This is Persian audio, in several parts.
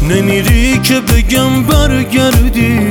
نمیری که بگم برگردی،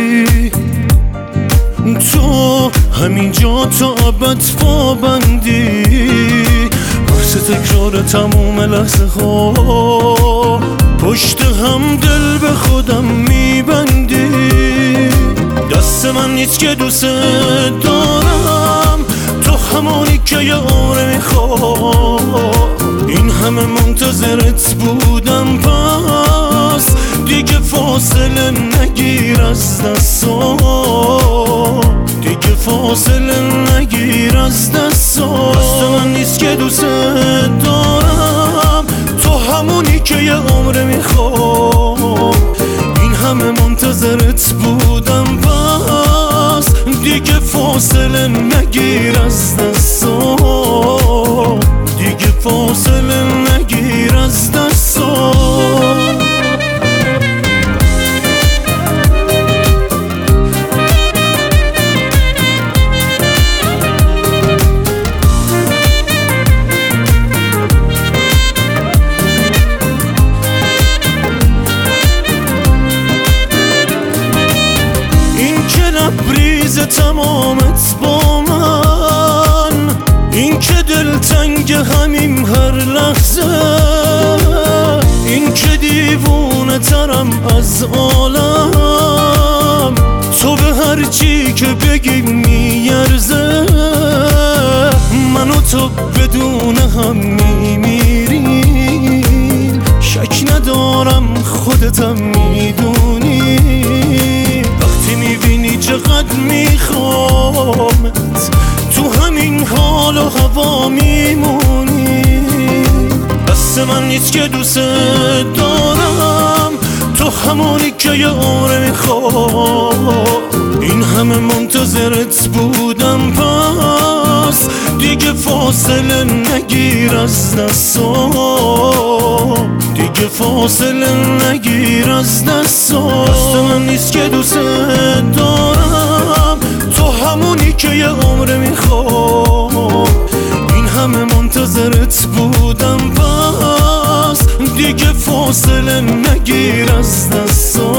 تو همینجا تا ابد پابندی. بحث تکرار تموم لحظه ها، پشت هم دل به خودم میبندی. دست من نیست که دوست دارم، تو همونی که یه عمر میخوام. این همه منتظرت بودم، پس دیگه فاصله نگیر از دستام، دیگه فاصله نگیر از دستام. دست من نیست که دوست دارم، تو همونی که یه عمر میخوام. این همه منتظرت بودم، پس دیگه فاصله نگیر از دستام، دیگه فاصله نگیر از دستام. لبریز تمامت با من، این که دلتنگ همیم هر لحظه، این که دیوونه ترم از عالم، تو به هر چی که بگی میارزه. من و تو بدون هم میمیریم، شک ندارم خودتم میدونی. میبینی چقدر میخوامت، تو همین حال و هوا میمونی. دست من نیست که دوست دارم، تو همونی که یه عمر میخوام. این همه منتظرت بودم، پس دیگه فاصله نگیر از دستام، دیگه فاصله نگیر از دستام. دست من نیست که دوست دارم، تو همونی که یه عمر میخوام. این همه منتظرت بودم، پس دیگه فاصله نگیر از دستام.